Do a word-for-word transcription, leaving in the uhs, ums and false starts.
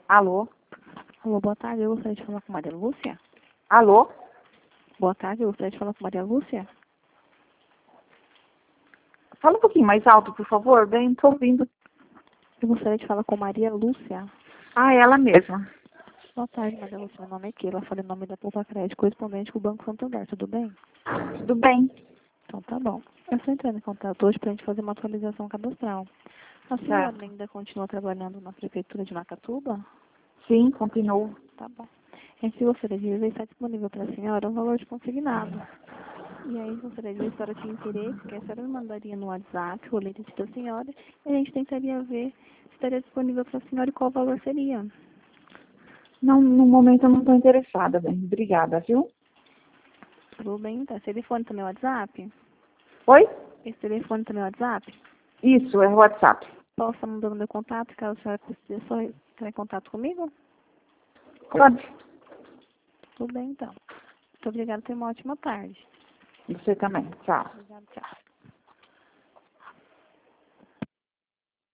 Alô? Alô, boa tarde, eu gostaria de falar com Maria Lúcia. Alô? Boa tarde, eu gostaria de falar com Maria Lúcia. Fala um pouquinho mais alto, por favor. Bem, tô ouvindo. Eu gostaria de falar com Maria Lúcia. Ah, ela mesma. Boa tarde, Maria Lúcia. Meu nome é Keila. Falei em nome da Poupa Crédito, correspondente com o Banco Santander. Tudo bem? Tudo bem? Então tá bom. Eu estou entrando em contato hoje para a gente fazer uma atualização cadastral. A senhora Certo. ainda continua trabalhando na Prefeitura de Macatuba? Sim, continuo. Tá bom. A gente gostaria de ver se está disponível para a senhora um valor de consignado. E aí, gostaria de ver se a senhora tinha interesse, que a senhora me mandaria no WhatsApp o limite da senhora e a gente tentaria ver se estaria disponível para a senhora e qual valor seria. Não, no momento eu não estou interessada, bem. Obrigada, viu? Tudo bem, tá? Esse telefone também é WhatsApp? Oi? Esse telefone também é WhatsApp? Isso, é o WhatsApp. Posso estar mandando meu contato, caso a senhora precise só entrar em contato comigo? Pode. Tudo bem, então. Muito obrigada, tenha uma ótima tarde. Você também. Tchau. Obrigada, tchau.